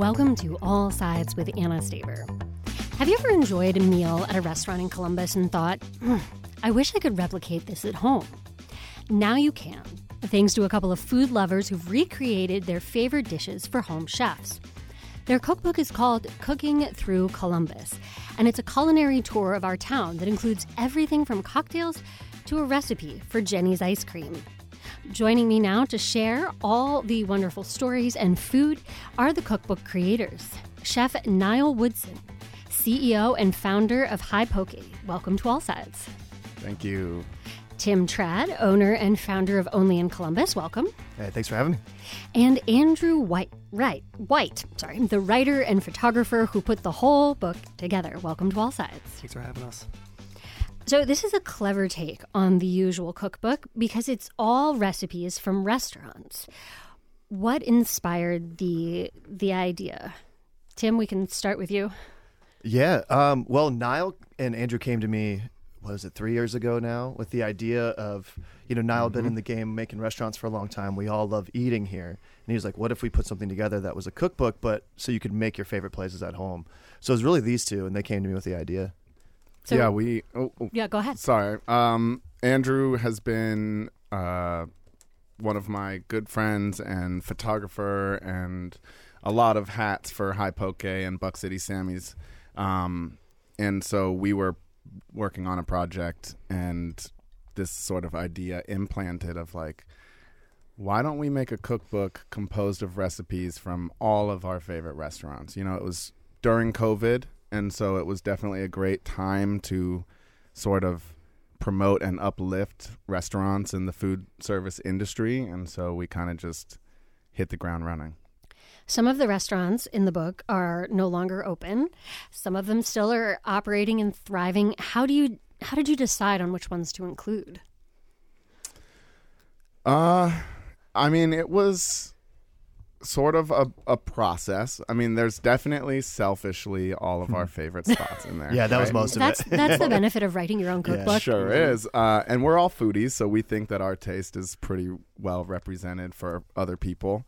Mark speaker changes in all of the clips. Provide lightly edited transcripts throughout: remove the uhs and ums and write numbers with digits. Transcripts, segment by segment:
Speaker 1: Welcome to All Sides with Anna Staver. Have you ever enjoyed a meal at a restaurant in Columbus and thought, I wish I could replicate this at home? Now you can, thanks to a couple of food lovers who've recreated their favorite dishes for home chefs. Their cookbook is called Cooking Through Columbus, and it's a culinary tour of our town that includes everything from cocktails to a recipe for Jenny's ice cream. Joining me now to share all the wonderful stories and food are the cookbook creators. Chef Niall Woodson, CEO and founder of Hi Poke. Welcome to All Sides.
Speaker 2: Thank you.
Speaker 1: Tim Trad, owner and founder of Only in Columbus. Welcome.
Speaker 3: Hey, thanks for having me.
Speaker 1: And Andrew White, the writer and photographer who put the whole book together. Welcome to All Sides.
Speaker 3: Thanks for having us.
Speaker 1: So this is a clever take on the usual cookbook because it's all recipes from restaurants. What inspired the idea? Tim, we can start with you.
Speaker 3: Yeah. Well, Niall and Andrew came to me, 3 years ago now, with the idea of, Niall had been in the game making restaurants for a long time. We all love eating here. And he was like, what if we put something together that was a cookbook, but so you could make your favorite places at home? So it was really these two, and they came to me with the idea.
Speaker 1: So,
Speaker 2: yeah,
Speaker 1: go ahead.
Speaker 2: Sorry. Andrew has been one of my good friends and photographer and a lot of hats for Hi Poke and Buck City Sammy's. And so we were working on a project, and this sort of idea implanted of like, why don't we make a cookbook composed of recipes from all of our favorite restaurants? It was during COVID, and so it was definitely a great time to sort of promote and uplift restaurants in the food service industry. And so we kind of just hit the ground running.
Speaker 1: Some of the restaurants in the book are no longer open. Some of them still are operating and thriving. How did you decide on which ones to include?
Speaker 2: It was sort of a process. There's definitely selfishly all of our favorite spots in there.
Speaker 3: Yeah, that was most of it.
Speaker 1: That's the benefit of writing your own cookbook.
Speaker 2: Sure is. And we're all foodies, so we think that our taste is pretty well represented for other people.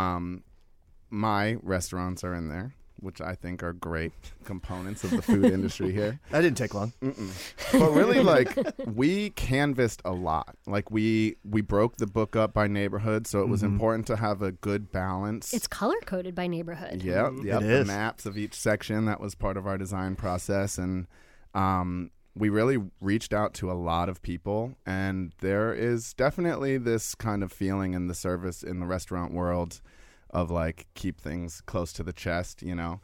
Speaker 2: My restaurants are in there, which I think are great components of the food industry here.
Speaker 3: That didn't take long.
Speaker 2: But really, we canvassed a lot. We broke the book up by neighborhood, so it was important to have a good balance.
Speaker 1: It's color-coded by neighborhood.
Speaker 2: Yeah,
Speaker 3: It
Speaker 2: the
Speaker 3: is.
Speaker 2: maps of each section, that was part of our design process. And we really reached out to a lot of people, and there is definitely this kind of feeling in the service, in the restaurant world, of keep things close to the chest,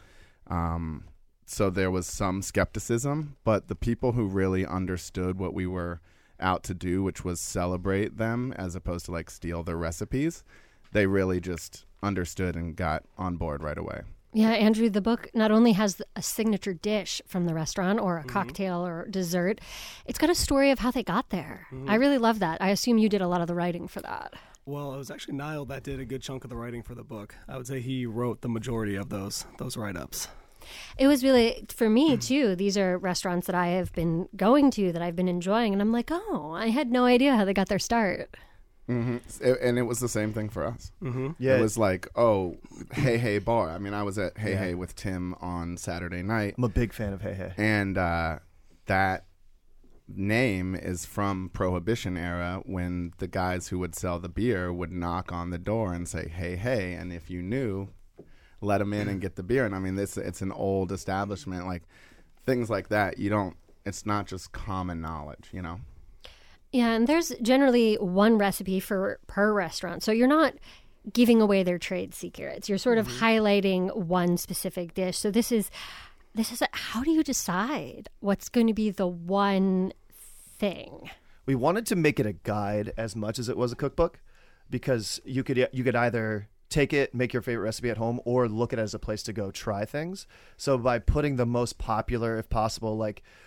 Speaker 2: so there was some skepticism, but the people who really understood what we were out to do, which was celebrate them as opposed to steal their recipes, they really just understood and got on board right away.
Speaker 1: Yeah, Andrew, the book not only has a signature dish from the restaurant or a cocktail or dessert, it's got a story of how they got there. I really love that. I assume you did a lot of the writing for that.
Speaker 4: Well, it was actually Niall that did a good chunk of the writing for the book. I would say he wrote the majority of those write-ups.
Speaker 1: It was really, for me too, these are restaurants that I have been going to, that I've been enjoying, and I'm like, oh, I had no idea how they got their start.
Speaker 2: And it was the same thing for us.
Speaker 3: Yeah.
Speaker 2: It was oh, Hey Hey Bar. I was at Hey Hey with Tim on Saturday night.
Speaker 3: I'm a big fan of Hey Hey.
Speaker 2: And that name is from Prohibition era, when the guys who would sell the beer would knock on the door and say, hey, hey, and if you knew, let them in and get the beer. And it's an old establishment, things like that. It's not just common knowledge,
Speaker 1: Yeah, and there's generally one recipe per restaurant. So you're not giving away their trade secrets. You're sort of highlighting one specific dish. So this is how do you decide what's going to be the one thing?
Speaker 3: We wanted to make it a guide as much as it was a cookbook, because you could either take it, make your favorite recipe at home, or look at it as a place to go try things. So by putting the most popular, if possible,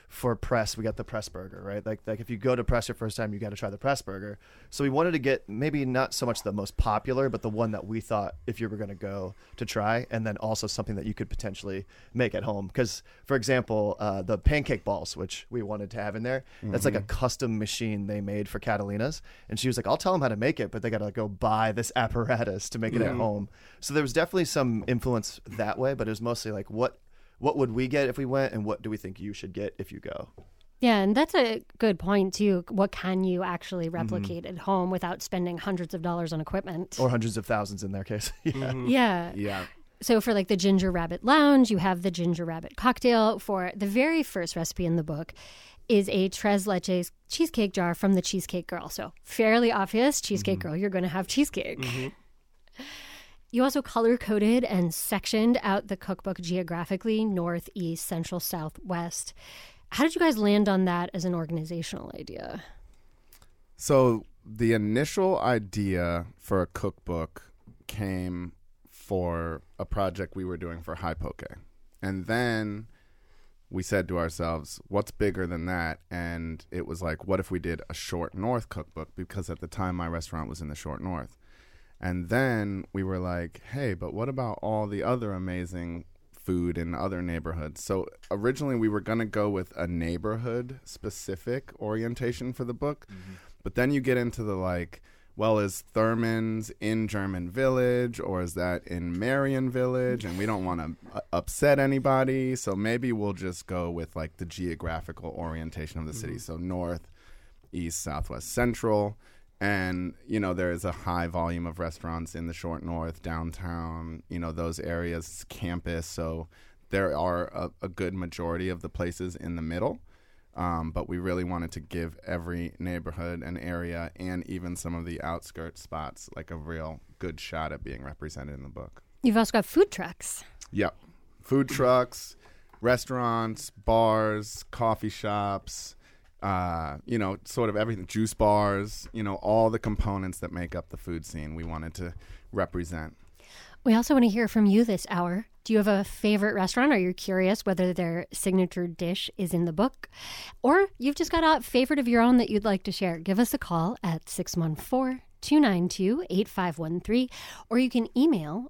Speaker 3: for Press, we got the Press Burger, right? Like if you go to Press your first time, you got to try the Press Burger. So we wanted to get maybe not so much the most popular, but the one that we thought if you were going to go to try, and then also something that you could potentially make at home. Because, for example, the pancake balls, which we wanted to have in there, that's like a custom machine they made for Catalina's. And she was like, I'll tell them how to make it, but they got to go buy this apparatus to make it at home. So there was definitely some influence that way, but it was mostly like, what would we get if we went, and what do we think you should get if you go?
Speaker 1: Yeah, and that's a good point, too. What can you actually replicate at home without spending hundreds of dollars on equipment?
Speaker 3: Or hundreds of thousands in their case.
Speaker 1: Yeah. So for like the Ginger Rabbit Lounge, you have the Ginger Rabbit cocktail. For the very first recipe in the book is a tres leches cheesecake jar from the Cheesecake Girl. So fairly obvious, Cheesecake Girl, you're going to have cheesecake. You also color-coded and sectioned out the cookbook geographically, north, east, central, south, west. How did you guys land on that as an organizational idea?
Speaker 2: So the initial idea for a cookbook came for a project we were doing for High Poke. And then we said to ourselves, what's bigger than that? And it was like, what if we did a Short North cookbook? Because at the time my restaurant was in the Short North. And then we were like, hey, but what about all the other amazing food in other neighborhoods? So originally we were going to go with a neighborhood-specific orientation for the book. But then you get into the like, well, is Thurman's in German Village, or is that in Marion Village? And we don't want to upset anybody. So maybe we'll just go with like the geographical orientation of the city. So north, east, southwest, central. And, you know, there is a high volume of restaurants in the Short North, downtown, you know, those areas, campus. So there are a good majority of the places in the middle. But we really wanted to give every neighborhood and area, and even some of the outskirts spots, like a real good shot at being represented in the book.
Speaker 1: You've also got food trucks.
Speaker 2: Yep. Food trucks, restaurants, bars, coffee shops, you know, sort of everything, juice bars, you know, all the components that make up the food scene we wanted to represent.
Speaker 1: We also want to hear from you this hour. Do you have a favorite restaurant? Are you curious whether their signature dish is in the book? Or you've just got a favorite of your own that you'd like to share? Give us a call at 614-292-8513, or you can email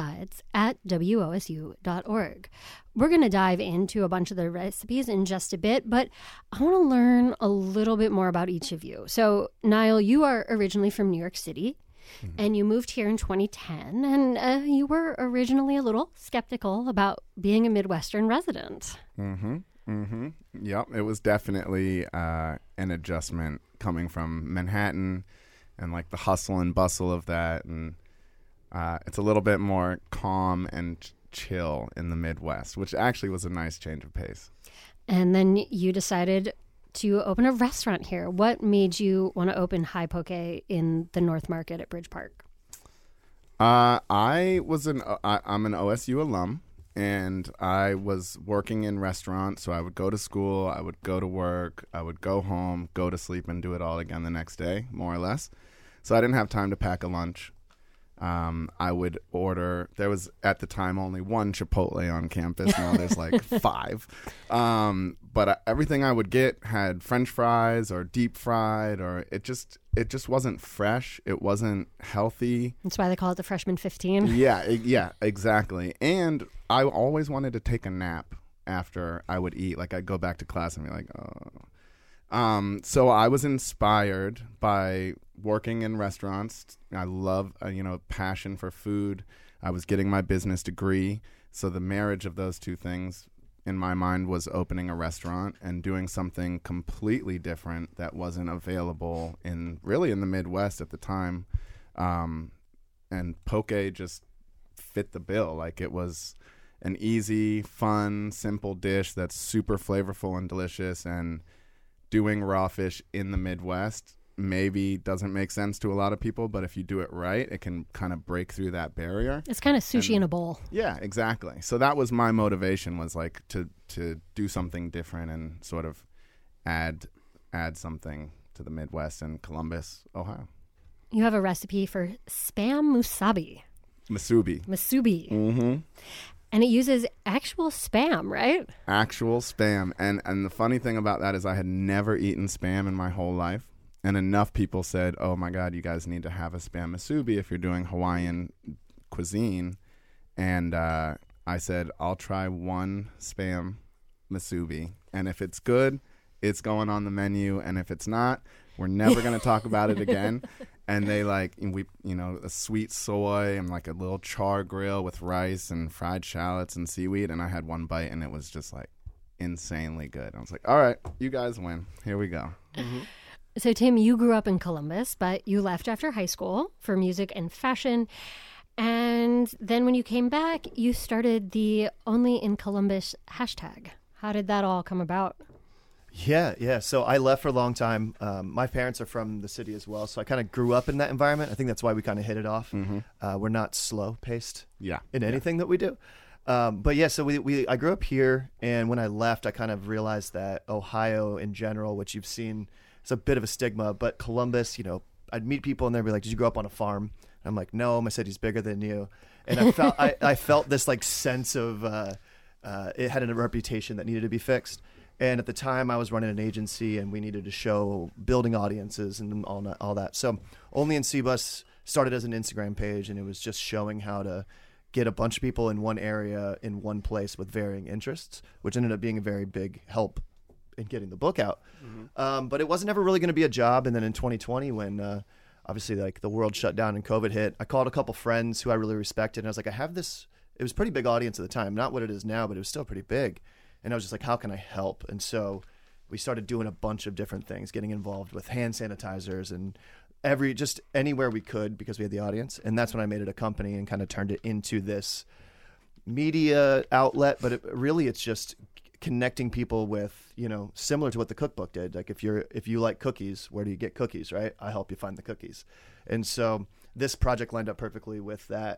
Speaker 1: allsides@wosu.org. We're going to dive into a bunch of the recipes in just a bit, but I want to learn a little bit more about each of you. So, Niall, you are originally from New York City, and you moved here in 2010, and you were originally a little skeptical about being a Midwestern resident.
Speaker 2: Yep, it was definitely an adjustment coming from Manhattan and like the hustle and bustle of that, and it's a little bit more calm and chill in the Midwest, which actually was a nice change of pace.
Speaker 1: And then you decided to open a restaurant here. What made you want to open High Poke in the North Market at Bridge Park?
Speaker 2: I'm an OSU alum, and I was working in restaurants, so I would go to school, I would go to work, I would go home, go to sleep, and do it all again the next day, more or less. So I didn't have time to pack a lunch. I would order, there was at the time only one Chipotle on campus. Now there's like 5. But everything I would get had French fries or deep fried, or it just wasn't fresh. It wasn't healthy.
Speaker 1: That's why they call it the Freshman 15.
Speaker 2: Yeah, exactly. And I always wanted to take a nap after I would eat. Like I'd go back to class and be like, oh. So I was inspired by working in restaurants. I love, passion for food. I was getting my business degree. So the marriage of those two things in my mind was opening a restaurant and doing something completely different that wasn't available in the Midwest at the time. And poke just fit the bill. Like it was an easy, fun, simple dish that's super flavorful and delicious, and doing raw fish in the Midwest maybe doesn't make sense to a lot of people, but if you do it right, it can kind of break through that barrier.
Speaker 1: It's kind of sushi in a bowl.
Speaker 2: Yeah, exactly. So that was my motivation, was like to do something different and sort of add something to the Midwest and Columbus, Ohio.
Speaker 1: You have a recipe for Spam Musubi.
Speaker 2: Musubi.
Speaker 1: Mm-hmm. And it uses actual Spam, right?
Speaker 2: Actual Spam. And the funny thing about that is I had never eaten Spam in my whole life. And enough people said, oh my God, you guys need to have a Spam musubi if you're doing Hawaiian cuisine. And I said, I'll try one Spam musubi. And if it's good, it's going on the menu. And if it's not, we're never going to talk about it again. And they a sweet soy and like a little char grill with rice and fried shallots and seaweed. And I had one bite and it was just like insanely good. I was like, all right, you guys win. Here we go.
Speaker 3: Mm-hmm.
Speaker 1: So, Tim, you grew up in Columbus, but you left after high school for music and fashion. And then when you came back, you started the Only in Columbus hashtag. How did that all come about?
Speaker 3: Yeah. So I left for a long time. My parents are from the city as well, so I kind of grew up in that environment. I think that's why we kind of hit it off.
Speaker 2: Mm-hmm.
Speaker 3: We're not slow-paced
Speaker 2: Yeah.
Speaker 3: in anything that we do. But yeah, so I grew up here, and when I left, I kind of realized that Ohio in general, which you've seen, it's a bit of a stigma, but Columbus, I'd meet people and they'd be like, did you grow up on a farm? And I'm like, no, my city's bigger than you. And I felt this like sense of it had a reputation that needed to be fixed. And at the time I was running an agency and we needed to show building audiences and all that. So Only in CBus started as an Instagram page, and it was just showing how to get a bunch of people in one area in one place with varying interests, which ended up being a very big help in getting the book out. Mm-hmm. But it wasn't ever really going to be a job. And then in 2020, when obviously like the world shut down and COVID hit, I called a couple friends who I really respected. And I was like, I have this, it was a pretty big audience at the time, not what it is now, but it was still pretty big. And I was just like, how can I help? And so we started doing a bunch of different things, getting involved with hand sanitizers and just anywhere we could because we had the audience. And that's when I made it a company and kind of turned it into this media outlet. But it's just connecting people with, similar to what the cookbook did. Like if you like cookies, where do you get cookies, right? I help you find the cookies. And so this project lined up perfectly with that,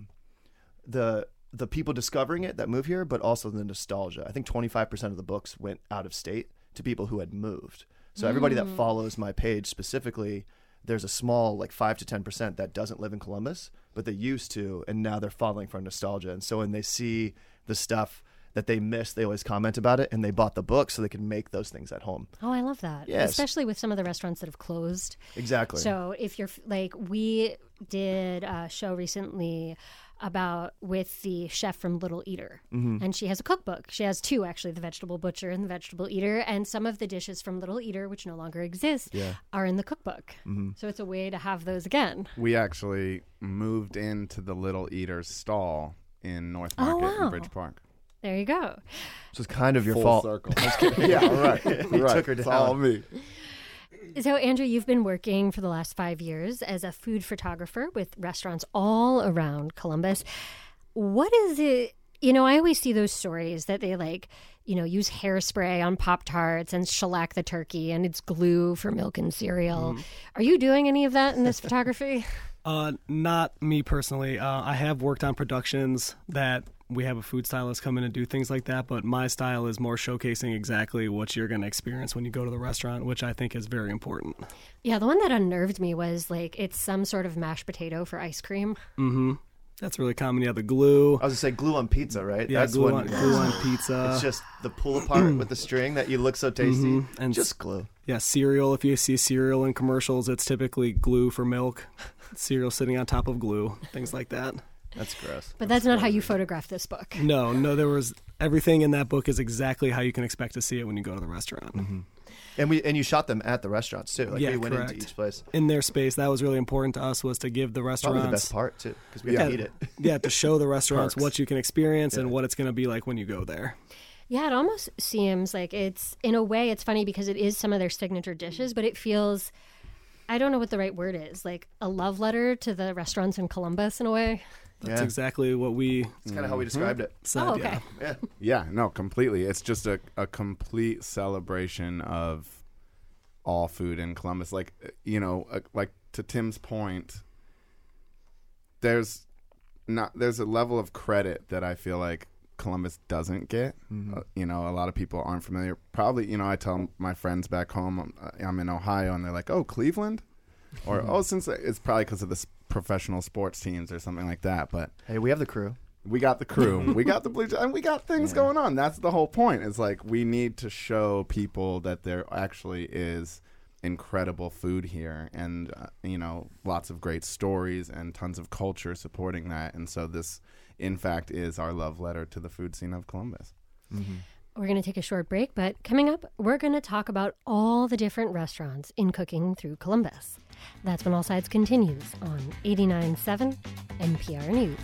Speaker 3: the people discovering it that move here, but also the nostalgia. I think 25% of the books went out of state to people who had moved. So everybody that follows my page specifically, there's a small, like 5 to 10% that doesn't live in Columbus, but they used to, and now they're following for nostalgia. And so when they see the stuff that they missed, they always comment about it, and they bought the book so they can make those things at home.
Speaker 1: Oh, I love that.
Speaker 3: Yes.
Speaker 1: Especially with some of the restaurants that have closed.
Speaker 3: Exactly.
Speaker 1: So if you're like, we did a show recently with the chef from Little Eater. Mm-hmm. And she has a cookbook. She has two, actually, the Vegetable Butcher and the Vegetable Eater. And some of the dishes from Little Eater, which no longer exist, are in the cookbook. Mm-hmm. So it's a way to have those again.
Speaker 2: We actually moved into the Little Eater's stall in North Market in Bridge Park.
Speaker 1: There you go.
Speaker 3: So it's kind of your
Speaker 2: Full
Speaker 3: fault.
Speaker 2: circle. Yeah, all right.
Speaker 3: Took her
Speaker 2: It's
Speaker 3: down.
Speaker 2: all me.
Speaker 1: So, Andrew, you've been working for the last 5 years as a food photographer with restaurants all around Columbus. What is it? I always see those stories that they use hairspray on Pop-Tarts and shellac the turkey and it's glue for milk and cereal. Are you doing any of that in this photography?
Speaker 4: Not me personally. I have worked on productions that we have a food stylist come in and do things like that, but my style is more showcasing exactly what you're going to experience when you go to the restaurant, which I think is very important.
Speaker 1: Yeah, the one that unnerved me was it's some sort of mashed potato for ice cream.
Speaker 4: Mm-hmm. That's really common. Yeah, the glue.
Speaker 3: I was going to say glue on pizza, right?
Speaker 4: Yeah,
Speaker 3: That's
Speaker 4: glue on pizza.
Speaker 3: It's just the pull apart with the string that you look so tasty. And just glue.
Speaker 4: Yeah, cereal. If you see cereal in commercials, it's typically glue for milk. Cereal sitting on top of glue, things like that.
Speaker 3: That's gross.
Speaker 1: But that's not how you photographed this book.
Speaker 4: No, there was everything in that book is exactly how you can expect to see it when you go to the restaurant.
Speaker 3: Mm-hmm. And you shot them at the restaurants too. Like we went
Speaker 4: correct.
Speaker 3: into each place
Speaker 4: in their space. That was really important to us, was to give the restaurants
Speaker 3: probably the best part too, because we had to eat it.
Speaker 4: Yeah, to show the restaurants
Speaker 3: Perks.
Speaker 4: what you can experience and what it's going to be like when you go there.
Speaker 1: Yeah, it almost seems like it's, in a way, it's funny because it is some of their signature dishes, but it feels, I don't know what the right word is, like a love letter to the restaurants in Columbus in a way.
Speaker 4: That's exactly what we
Speaker 3: It's kind of how we described it.
Speaker 4: said.
Speaker 1: Oh, okay.
Speaker 3: Yeah.
Speaker 2: No, completely. It's just a complete celebration of all food in Columbus. Like, like to Tim's point, there's a level of credit that I feel like Columbus doesn't get. Mm-hmm. A lot of people aren't familiar. Probably, I tell my friends back home, I'm in Ohio, and they're like, oh, Cleveland? Or, since it's probably because of the professional sports teams or something like that. But
Speaker 3: hey, we have the crew.
Speaker 2: We got the crew. We got the blue, and we got things going on. That's the whole point. It's like we need to show people that there actually is incredible food here, and lots of great stories and tons of culture supporting that. And so this, in fact, is our love letter to the food scene of Columbus.
Speaker 3: Mm-hmm.
Speaker 1: We're going to take a short break, but coming up, we're going to talk about all the different restaurants in cooking through Columbus. That's when All Sides continues on 89.7 NPR News.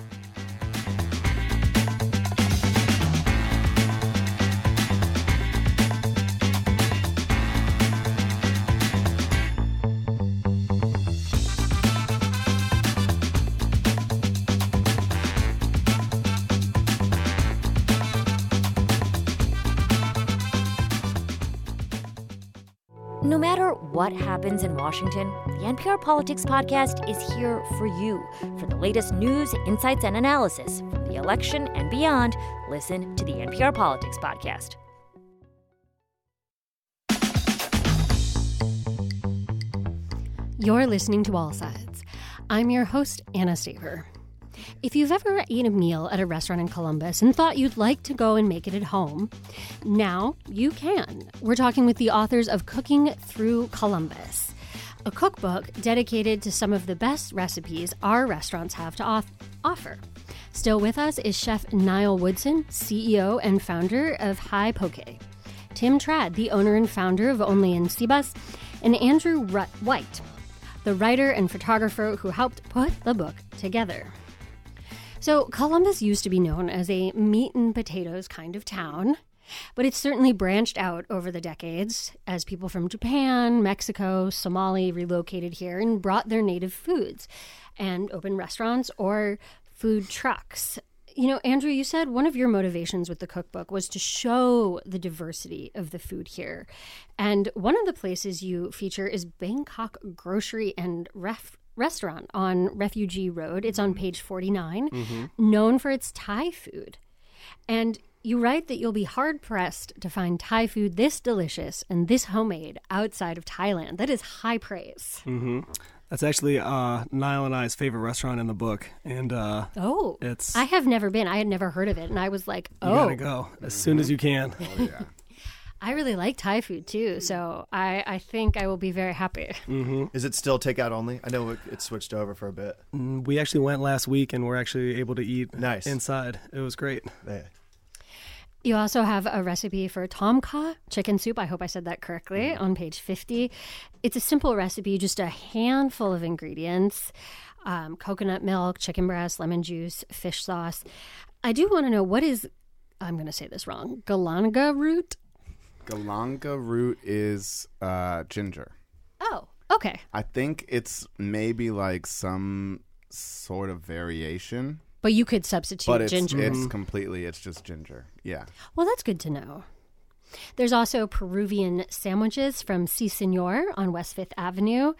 Speaker 5: No matter what happens in Washington, the NPR Politics Podcast is here for you. For the latest news, insights, and analysis from the election and beyond, listen to the NPR Politics Podcast.
Speaker 1: You're listening to All Sides. I'm your host, Anna Staver. If you've ever eaten a meal at a restaurant in Columbus and thought you'd like to go and make it at home, now you can. We're talking with the authors of Cooking Through Columbus, a cookbook dedicated to some of the best recipes our restaurants have to offer. Still with us is Chef Niall Woodson, CEO and founder of Hi Poke, Tim Tradd, the owner and founder of Only en Cebas, and Andrew White, the writer and photographer who helped put the book together. So Columbus used to be known as a meat and potatoes kind of town, but it's certainly branched out over the decades as people from Japan, Mexico, Somali relocated here and brought their native foods and opened restaurants or food trucks. Andrew, you said one of your motivations with the cookbook was to show the diversity of the food here. And one of the places you feature is Bangkok Grocery and Restaurant on Refugee Road. It's on page 49, known for its Thai food. And you write that you'll be hard-pressed to find Thai food this delicious and this homemade outside of Thailand. That is high praise.
Speaker 4: Mm-hmm. That's actually Niall and I's favorite restaurant in the book. And it's...
Speaker 1: I have never been. I had never heard of it. And I was like,
Speaker 4: You gotta go as soon as you can.
Speaker 2: Oh, yeah.
Speaker 1: I really like Thai food, too, so I think I will be very happy.
Speaker 3: Mm-hmm. Is it still takeout only? I know it switched over for a bit.
Speaker 4: We actually went last week, and we're actually able to eat
Speaker 3: nice
Speaker 4: inside. It was great.
Speaker 3: Yeah.
Speaker 1: You also have a recipe for tom kha chicken soup. I hope I said that correctly, on page 50. It's a simple recipe, just a handful of ingredients, coconut milk, chicken breast, lemon juice, fish sauce. I do want to know, what is, I'm going to say this wrong, galanga root?
Speaker 2: Galanga root is ginger.
Speaker 1: Oh, okay.
Speaker 2: I think it's maybe like some sort of variation.
Speaker 1: But you could substitute ginger.
Speaker 2: It's just ginger. Yeah.
Speaker 1: Well, that's good to know. There's also Peruvian sandwiches from Si Senor on West 5th Avenue.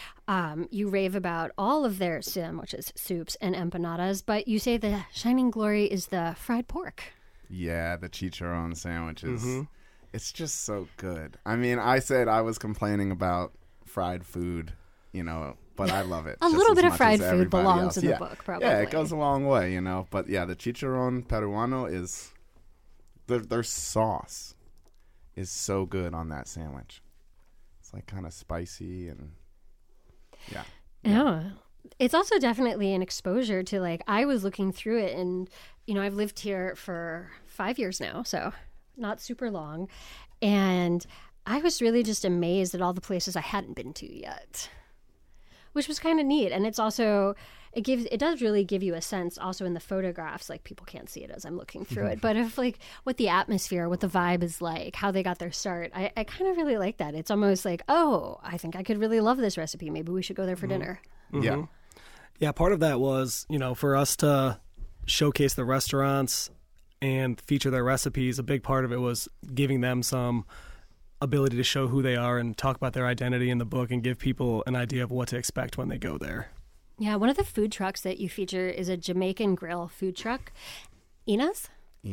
Speaker 1: You rave about all of their sandwiches, soups, and empanadas, but you say the shining glory is the fried pork.
Speaker 2: Yeah, the chicharron sandwiches. Mm-hmm. It's just so good. I mean, I said I was complaining about fried food, but I love it.
Speaker 1: A little bit of fried food belongs in the book, probably.
Speaker 2: Yeah, it goes a long way, But yeah, the chicharron peruano is, their sauce is so good on that sandwich. It's like kind of spicy and yeah.
Speaker 1: Yeah. It's also definitely an exposure to I was looking through it and, I've lived here for 5 years now, so not super long. And I was really just amazed at all the places I hadn't been to yet, which was kind of neat. And it's also, it does really give you a sense also in the photographs, people can't see it as I'm looking through it, but of what the atmosphere, what the vibe is like, how they got their start. I kind of really like that. It's almost like, oh, I think I could really love this recipe. Maybe we should go there for dinner.
Speaker 4: Mm-hmm.
Speaker 2: Yeah.
Speaker 4: Yeah, part of that was, for us to showcase the restaurants and feature their recipes, a big part of it was giving them some ability to show who they are and talk about their identity in the book and give people an idea of what to expect when they go there.
Speaker 1: Yeah, one of the food trucks that you feature is a Jamaican grill food truck. Ina's?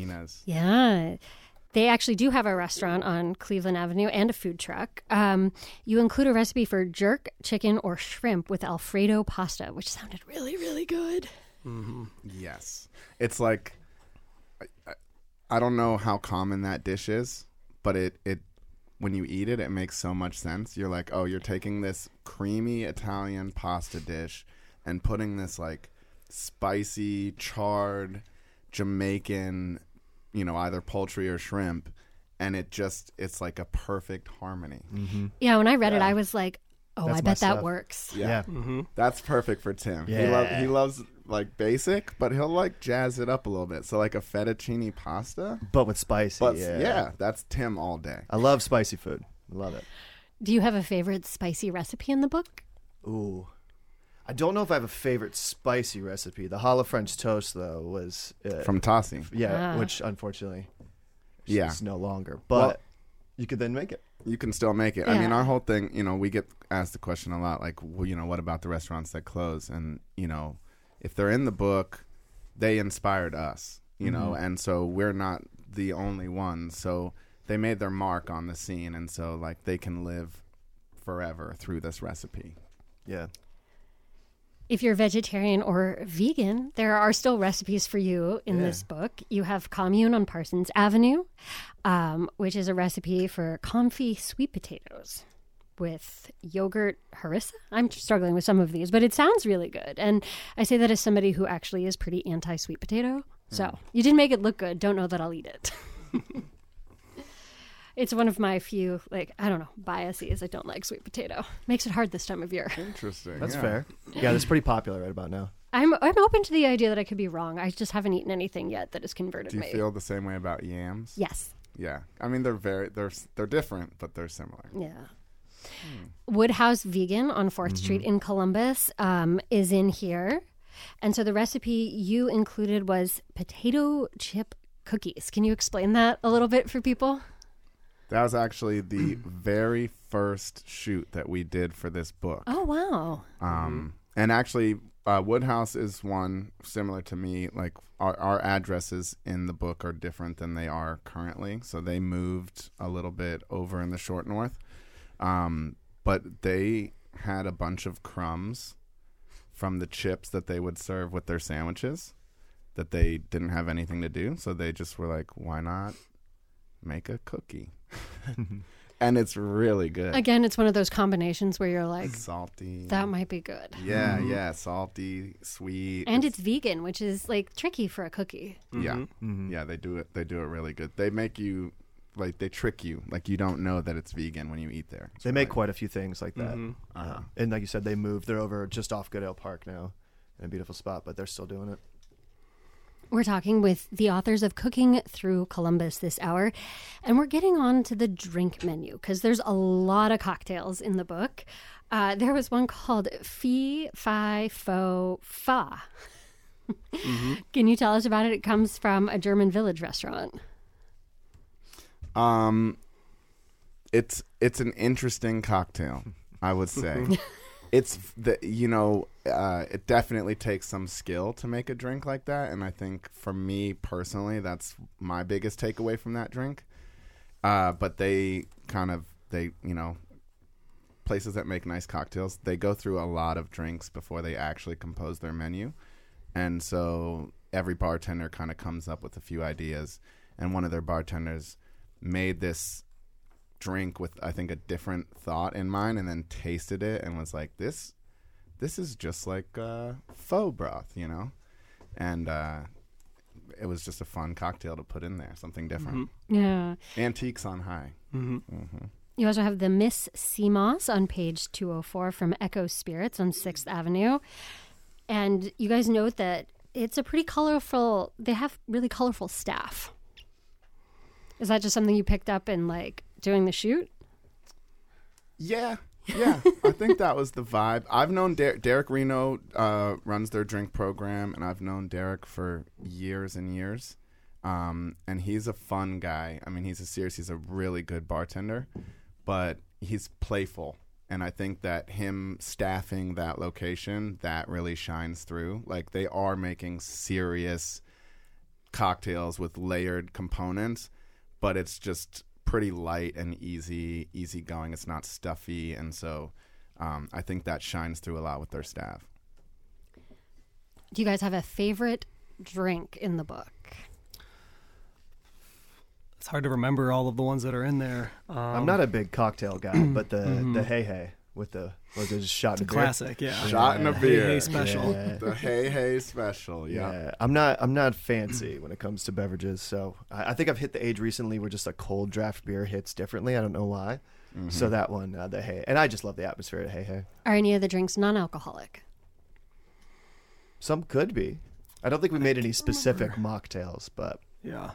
Speaker 1: Yeah. They actually do have a restaurant on Cleveland Avenue and a food truck. You include a recipe for jerk chicken or shrimp with Alfredo pasta, which sounded really, really good.
Speaker 2: Yes. It's like, I don't know how common that dish is, but it when you eat it, it makes so much sense. You're like, oh, you're taking this creamy Italian pasta dish and putting this like spicy, charred Jamaican, either poultry or shrimp, and it's like a perfect harmony.
Speaker 1: Yeah, when I read it, I was like, oh,
Speaker 3: That's
Speaker 1: I
Speaker 3: my
Speaker 1: bet that
Speaker 3: stuff.
Speaker 1: works.
Speaker 3: Yeah.
Speaker 2: That's perfect for Tim.
Speaker 3: Yeah.
Speaker 2: He loves like basic, but he'll like jazz it up a little bit. So like a fettuccine pasta,
Speaker 3: But with spicy.
Speaker 2: but
Speaker 3: yeah.
Speaker 2: that's Tim all day.
Speaker 3: I love spicy food. I love it.
Speaker 1: Do you have a favorite spicy recipe in the book?
Speaker 3: Ooh. I don't know if I have a favorite spicy recipe. The challah French toast, though, was...
Speaker 2: From Tossie.
Speaker 3: yeah,
Speaker 1: Ah.
Speaker 3: which unfortunately
Speaker 2: Yeah.
Speaker 3: is no longer. But
Speaker 2: Well-
Speaker 3: you could then make it.
Speaker 2: You can still make it. I mean,
Speaker 1: Yeah.
Speaker 2: our whole thing, we get asked the question a lot, like, well, what about the restaurants that close? And, if they're in the book, they inspired us, and so we're not the only ones. So they made their mark on the scene, and so, like, they can live forever through this recipe.
Speaker 3: Yeah.
Speaker 1: If you're vegetarian or vegan, there are still recipes for you in this book. You have Commune on Parsons Avenue, which is a recipe for confit sweet potatoes with yogurt harissa. I'm struggling with some of these, but it sounds really good. And I say that as somebody who actually is pretty anti-sweet potato. So you did make it look good. Don't know that I'll eat it. It's one of my few, biases. I don't like sweet potato. Makes it hard this time of year.
Speaker 2: Interesting.
Speaker 3: That's fair. Yeah, that's pretty popular right about now.
Speaker 1: I'm open to the idea that I could be wrong. I just haven't eaten anything yet that has converted
Speaker 2: Do you
Speaker 1: me.
Speaker 2: feel the same way about yams?
Speaker 1: Yes.
Speaker 2: Yeah. I mean, they're different, but they're similar.
Speaker 1: Yeah. Woodhouse Vegan on 4th Street in Columbus is in here. And so the recipe you included was potato chip cookies. Can you explain that a little bit for people?
Speaker 2: That was actually the very first shoot that we did for this book.
Speaker 1: Oh, wow.
Speaker 2: And actually, Woodhouse is one similar to me. Like our addresses in the book are different than they are currently. So they moved a little bit over in the short north. But they had a bunch of crumbs from the chips that they would serve with their sandwiches that they didn't have anything to do. So they just were like, why not make a cookie? And it's really good.
Speaker 1: Again, it's one of those combinations where you're like,
Speaker 2: Salty.
Speaker 1: that might be good.
Speaker 2: Yeah, salty, sweet.
Speaker 1: And it's vegan, which is like tricky for a cookie.
Speaker 2: Yeah. Yeah, they do it really good. They make you they trick you. Like you don't know that it's vegan when you eat there.
Speaker 3: They make quite a few things like that.
Speaker 2: Uh-huh.
Speaker 3: And like you said, they moved. They're over just off Goodale Park now in a beautiful spot, but they're still doing it.
Speaker 1: We're talking with the authors of Cooking Through Columbus this hour, and we're getting on to the drink menu because there's a lot of cocktails in the book. There was one called Fee, Fi, Fo, Fa. Can you tell us about it? It comes from a German village restaurant.
Speaker 2: It's an interesting cocktail, I would say. It's it definitely takes some skill to make a drink like that, and I think for me personally, that's my biggest takeaway from that drink. But places that make nice cocktails, they go through a lot of drinks before they actually compose their menu, and so every bartender kind of comes up with a few ideas, and one of their bartenders made this drink with I think a different thought in mind, and then tasted it and was like, this is just like faux broth, and it was just a fun cocktail to put in there, something different.
Speaker 1: Yeah.
Speaker 2: Antiques on high.
Speaker 1: You also have the Miss Seamoss on page 204 from Echo Spirits on 6th Avenue. And you guys note that it's a pretty colorful, they have really colorful staff. Is that just something you picked up in doing the shoot?
Speaker 2: Yeah. I think that was the vibe. I've known Derek Reno runs their drink program, and I've known Derek for years and years. And he's a fun guy. I mean, he's a really good bartender, but he's playful. And I think that him staffing that location, that really shines through. Like, they are making serious cocktails with layered components, but it's just pretty light and easy going. It's not stuffy, and so I think that shines through a lot with their staff.
Speaker 1: Do you guys have a favorite drink in the book?
Speaker 4: It's hard to remember all of the ones that are in there.
Speaker 3: I'm not a big cocktail guy, but the hey hey with the was it just shot in a beer?
Speaker 4: Classic, yeah.
Speaker 2: Shot in a beer.
Speaker 4: Hey special.
Speaker 3: Yeah.
Speaker 2: The hey special. Yeah.
Speaker 3: I'm not fancy when it comes to beverages, so I think I've hit the age recently where just a cold draft beer hits differently. I don't know why. So that one, the hey, and I just love the atmosphere at hey hey.
Speaker 1: Are any of the drinks non-alcoholic?
Speaker 3: Some could be. I don't think we made any specific mocktails, but
Speaker 4: Yeah.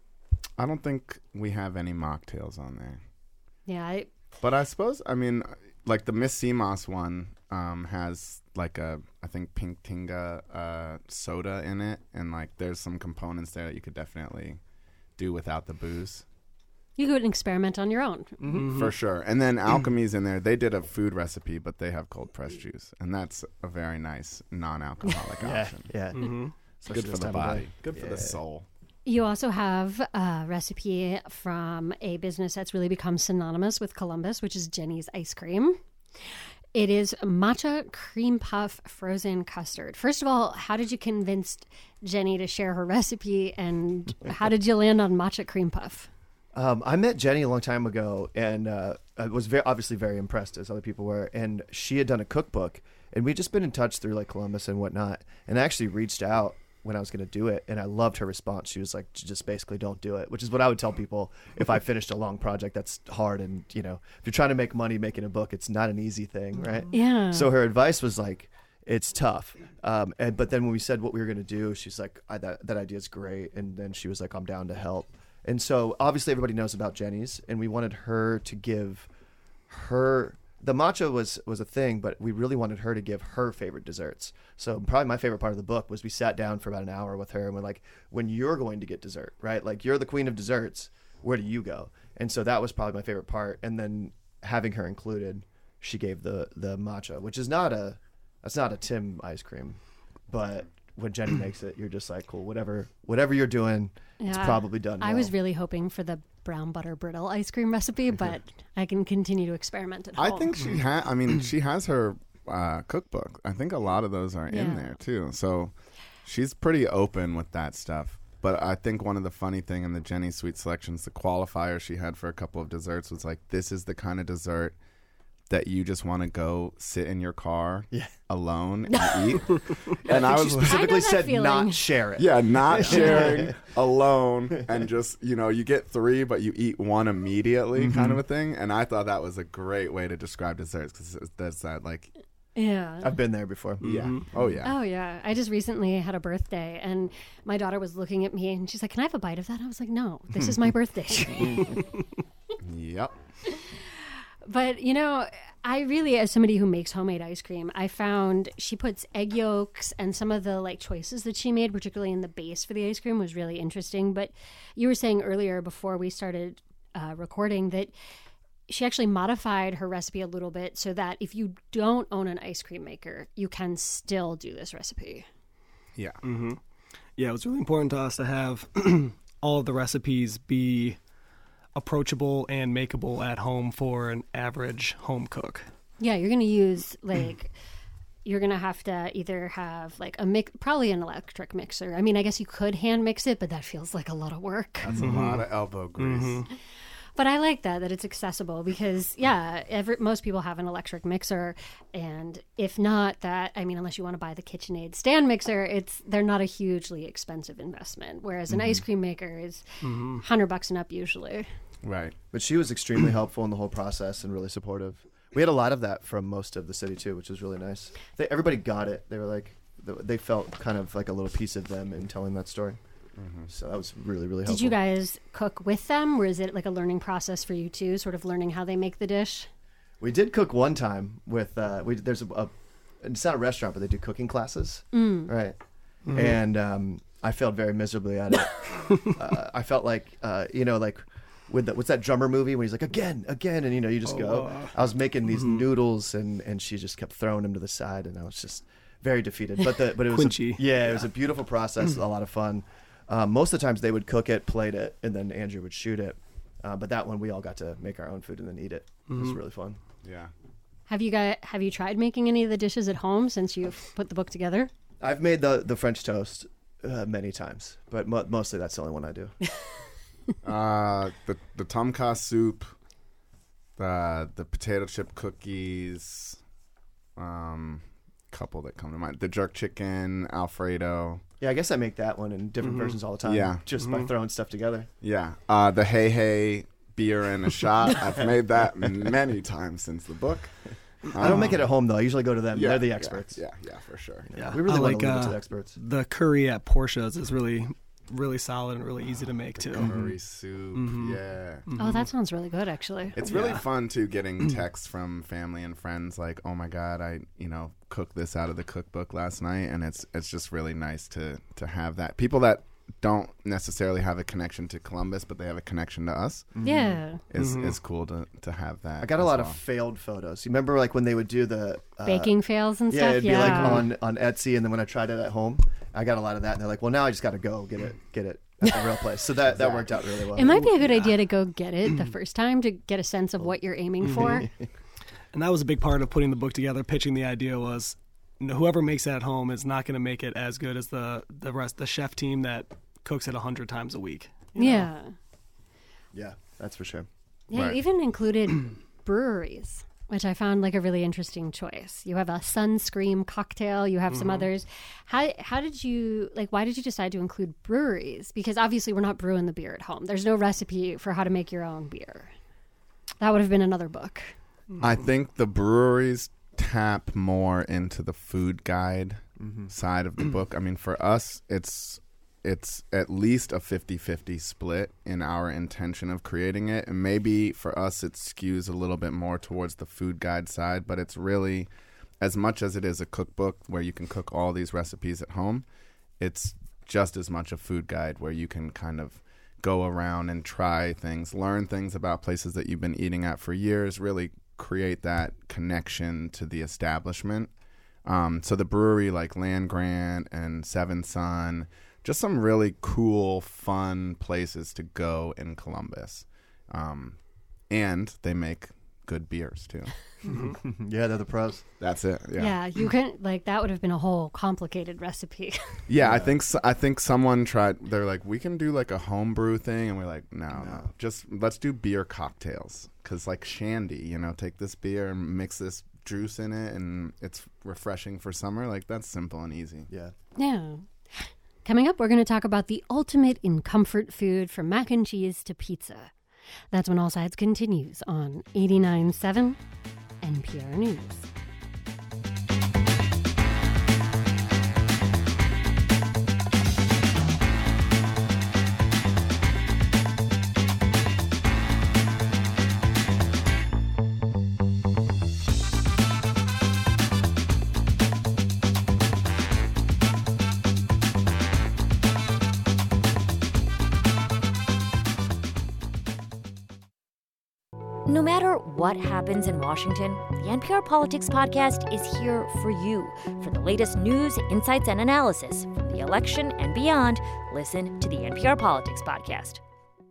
Speaker 2: I don't think we have any mocktails on there.
Speaker 1: Yeah,
Speaker 2: But I suppose, I mean, like the Miss Seamoss one has like I think Pink Tinga soda in it. And like there's some components there that you could definitely do without the booze.
Speaker 1: you could experiment on your own.
Speaker 2: For sure. And then Alchemy's in there. They did a food recipe, but they have cold pressed juice. And that's a very nice non-alcoholic option.
Speaker 3: yeah.
Speaker 2: Good for the body. Good for the soul.
Speaker 1: You also have a recipe from a business that's really become synonymous with Columbus, which is Jenny's Ice Cream. It is matcha cream puff frozen custard. First of all, how did you convince Jenny to share her recipe, and how did you land on matcha cream puff?
Speaker 3: I met Jenny a long time ago, and I was obviously very impressed, as other people were. And she had done a cookbook, and we'd just been in touch through like Columbus and whatnot. And I actually reached out when I was going to do it, and I loved her response. She was like, just basically don't do it, which is what I would tell people if I finished a long project that's hard. And, you know, if you're trying to make money making a book, it's not an easy thing, right?
Speaker 1: Yeah.
Speaker 3: So her advice was like, it's tough. But then when we said what we were going to do, she's like, that idea is great. And then she was like, I'm down to help. And so obviously everybody knows about Jenny's, and we wanted her to give her, the matcha was a thing, but we really wanted her to give her favorite desserts. So probably my favorite part of the book was we sat down for about an hour with her, and we're like, when you're going to get dessert, right? Like, you're the queen of desserts, where do you go? And so that was probably my favorite part. And then having her included, she gave the matcha, which is that's not a Tim ice cream, but when Jenny makes it, you're just like, cool, whatever you're doing, it's probably done well.
Speaker 1: I was really hoping for the brown butter brittle ice cream recipe, but I can continue to experiment at home.
Speaker 2: I think she has her cookbook. I think a lot of those are in there too. So she's pretty open with that stuff. But I think one of the funny thing in the Jenny Sweet Selections, the qualifier she had for a couple of desserts was like, this is the kind of dessert that you just want to go sit in your car alone and eat. And I was
Speaker 3: specifically said
Speaker 1: feeling.
Speaker 3: not share it.
Speaker 2: Yeah, not sharing alone, and just, you know, you get 3, but you eat 1 immediately kind of a thing. And I thought that was a great way to describe desserts, because there's that, like,
Speaker 1: Yeah.
Speaker 3: I've been there before.
Speaker 2: yeah. Oh, yeah.
Speaker 1: Oh, yeah. I just recently had a birthday, and my daughter was looking at me, and she's like, can I have a bite of that? I was like, no, this is my birthday treat.
Speaker 2: Yep.
Speaker 1: But, you know, I really, as somebody who makes homemade ice cream, I found she puts egg yolks, and some of the like choices that she made, particularly in the base for the ice cream, was really interesting. But you were saying earlier before we started recording that she actually modified her recipe a little bit so that if you don't own an ice cream maker, you can still do this recipe.
Speaker 2: Yeah.
Speaker 4: Yeah, it was really important to us to have all of the recipes be approachable and makeable at home for an average home cook.
Speaker 1: Yeah, you're going to use like you're going to have to either have like probably an electric mixer. I mean, I guess you could hand mix it, but that feels like a lot of work.
Speaker 2: That's a lot of elbow grease.
Speaker 1: But I like that it's accessible because, most people have an electric mixer. And if not that, I mean, unless you want to buy the KitchenAid stand mixer, they're not a hugely expensive investment. Whereas an ice cream maker is $100 and up usually.
Speaker 2: Right.
Speaker 3: But she was extremely helpful in the whole process and really supportive. We had a lot of that from most of the city too, which was really nice. Everybody got it. They were like, they felt kind of like a little piece of them in telling that story. So that was really, really helpful.
Speaker 1: Did you guys cook with them, or is it like a learning process for you too, sort of learning how they make the dish?
Speaker 3: We did cook one time with, there's it's not a restaurant, but they do cooking classes. Right. And I failed very miserably at it. I felt like, like with what's that drummer movie when he's like, again, and, you just go. I was making these noodles, and she just kept throwing them to the side, and I was just very defeated. But it was it was a beautiful process, a lot of fun. Most of the times they would cook it, plate it, and then Andrew would shoot it. But that one we all got to make our own food and then eat it. It was really fun.
Speaker 2: Yeah.
Speaker 1: Have you tried making any of the dishes at home since you've put the book together?
Speaker 3: I've made the French toast many times, but mostly that's the only one I do.
Speaker 2: The tom kha soup, the potato chip cookies, couple that come to mind. The jerk chicken Alfredo.
Speaker 3: Yeah, I guess I make that one in different versions all the time.
Speaker 2: Yeah.
Speaker 3: Just by throwing stuff together.
Speaker 2: Yeah. The hey beer and a shot. I've made that many times since the book.
Speaker 3: I don't make it at home though. I usually go to them.
Speaker 2: Yeah,
Speaker 3: They're the experts.
Speaker 2: Yeah, for sure.
Speaker 4: Yeah,
Speaker 3: We really
Speaker 4: I
Speaker 3: want to
Speaker 4: like,
Speaker 3: leave it to the experts.
Speaker 4: The curry at Portia's is really solid and really easy to make too.
Speaker 2: Curry soup. Yeah.
Speaker 1: Oh, that sounds really good, actually.
Speaker 2: It's really fun too, getting texts from family and friends like, "Oh my God, I cooked this out of the cookbook last night," and it's just really nice to have that. People that don't necessarily have a connection to Columbus, but they have a connection to us.
Speaker 1: Yeah.
Speaker 2: Is cool to have that.
Speaker 3: I got a lot of failed photos. You remember like when they would do the
Speaker 1: baking fails and
Speaker 3: yeah,
Speaker 1: stuff?
Speaker 3: it'd be like on Etsy, and then when I tried it at home, I got a lot of that, and they're like, "Well, now I just got to go get it at the real place." So that worked out really well.
Speaker 1: It might be a good idea to go get it the first time to get a sense of what you're aiming for.
Speaker 4: And that was a big part of putting the book together. Pitching the idea was, whoever makes it at home is not going to make it as good as the chef team that cooks it 100 times a week.
Speaker 1: Yeah.
Speaker 3: Yeah, that's for sure.
Speaker 1: Yeah,
Speaker 2: Right.
Speaker 1: you even included breweries, which I found like a really interesting choice. You have a Sunscream cocktail. You have some others. How did you, why did you decide to include breweries? Because obviously we're not brewing the beer at home. There's no recipe for how to make your own beer. That would have been another book.
Speaker 2: I think the breweries tap more into the food guide side of the book. I mean, for us, it's at least a 50-50 split in our intention of creating it. And maybe for us, it skews a little bit more towards the food guide side, but it's really, as much as it is a cookbook where you can cook all these recipes at home, it's just as much a food guide where you can kind of go around and try things, learn things about places that you've been eating at for years, really create that connection to the establishment. So the brewery like Land Grant and Seven Sun, just some really cool, fun places to go in Columbus. And they make good beers too.
Speaker 3: Yeah, they're the pros.
Speaker 2: That's it.
Speaker 1: Yeah, you couldn't, that would have been a whole complicated recipe.
Speaker 2: Yeah, I think someone tried. They're like, we can do like a homebrew thing, and we're like, no. Just let's do beer cocktails, because like shandy, take this beer and mix this juice in it, and it's refreshing for summer. Like that's simple and easy.
Speaker 3: Yeah.
Speaker 1: Yeah. Coming up, we're going to talk about the ultimate in comfort food, from mac and cheese to pizza. That's when All Sides continues on 89.7 NPR News.
Speaker 5: No matter what happens in Washington, the NPR Politics Podcast is here for you. For the latest news, insights, and analysis from the election and beyond, listen to the NPR Politics Podcast.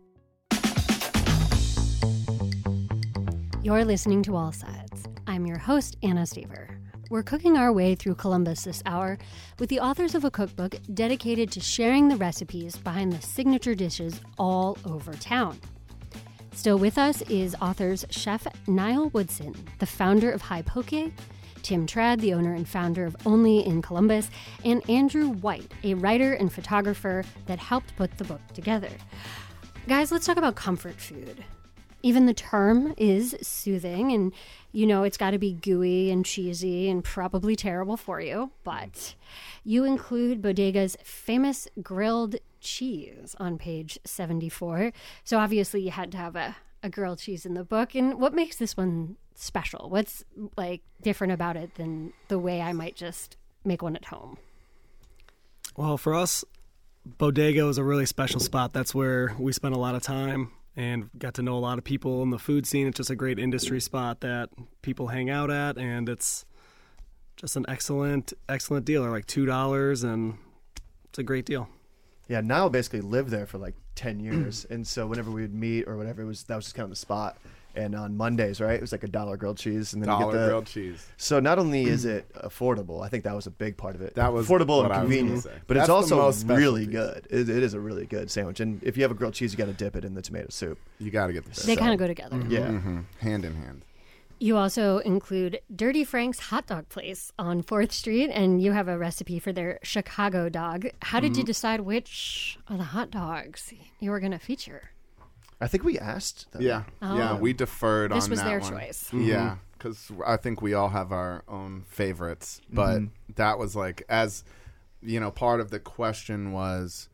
Speaker 1: You're listening to All Sides. I'm your host, Anna Stever. We're cooking our way through Columbus this hour with the authors of a cookbook dedicated to sharing the recipes behind the signature dishes all over town. Still with us is authors Chef Niall Woodson, the founder of High Poke, Tim Trad, the owner and founder of Only in Columbus, and Andrew White, a writer and photographer that helped put the book together. Guys, let's talk about comfort food. Even the term is soothing, and it's got to be gooey and cheesy and probably terrible for you, but you include Bodega's famous grilled cheese on page 74. So obviously you had to have a grilled cheese in the book. And what makes this one special? What's different about it than the way I might just make one at home?
Speaker 4: Well, for us, Bodega was a really special spot. That's where we spent a lot of time and got to know a lot of people in the food scene. It's just a great industry spot that people hang out at, and it's just an excellent deal. They're like $2, and it's a great deal.
Speaker 3: Yeah, Niall basically lived there for 10 years, and so whenever we would meet or whatever, that was just kind of the spot. And on Mondays, right, it was like $1 grilled cheese, and then you
Speaker 2: Dollar
Speaker 3: get the
Speaker 2: grilled cheese.
Speaker 3: So not only is it affordable, I think that was a big part of it.
Speaker 2: That was
Speaker 3: affordable
Speaker 2: what
Speaker 3: and
Speaker 2: I was gonna
Speaker 3: convenient,
Speaker 2: say.
Speaker 3: but
Speaker 2: That's
Speaker 3: it's
Speaker 2: the
Speaker 3: also
Speaker 2: most special
Speaker 3: really
Speaker 2: piece.
Speaker 3: good. It is a really good sandwich, and if you have a grilled cheese, you got to dip it in the tomato soup.
Speaker 2: You got to get the
Speaker 1: They
Speaker 2: best.
Speaker 1: kind of go together.
Speaker 3: Yeah.
Speaker 2: Hand in hand.
Speaker 1: You also include Dirty Frank's hot dog place on 4th Street, and you have a recipe for their Chicago dog. How did you decide which of the hot dogs you were going to feature?
Speaker 3: I think we asked them.
Speaker 2: Yeah, yeah, we deferred
Speaker 1: This
Speaker 2: on
Speaker 1: was
Speaker 2: that
Speaker 1: their
Speaker 2: one.
Speaker 1: choice.
Speaker 2: Yeah, because I think we all have our own favorites, but that was like, as you know, part of the question was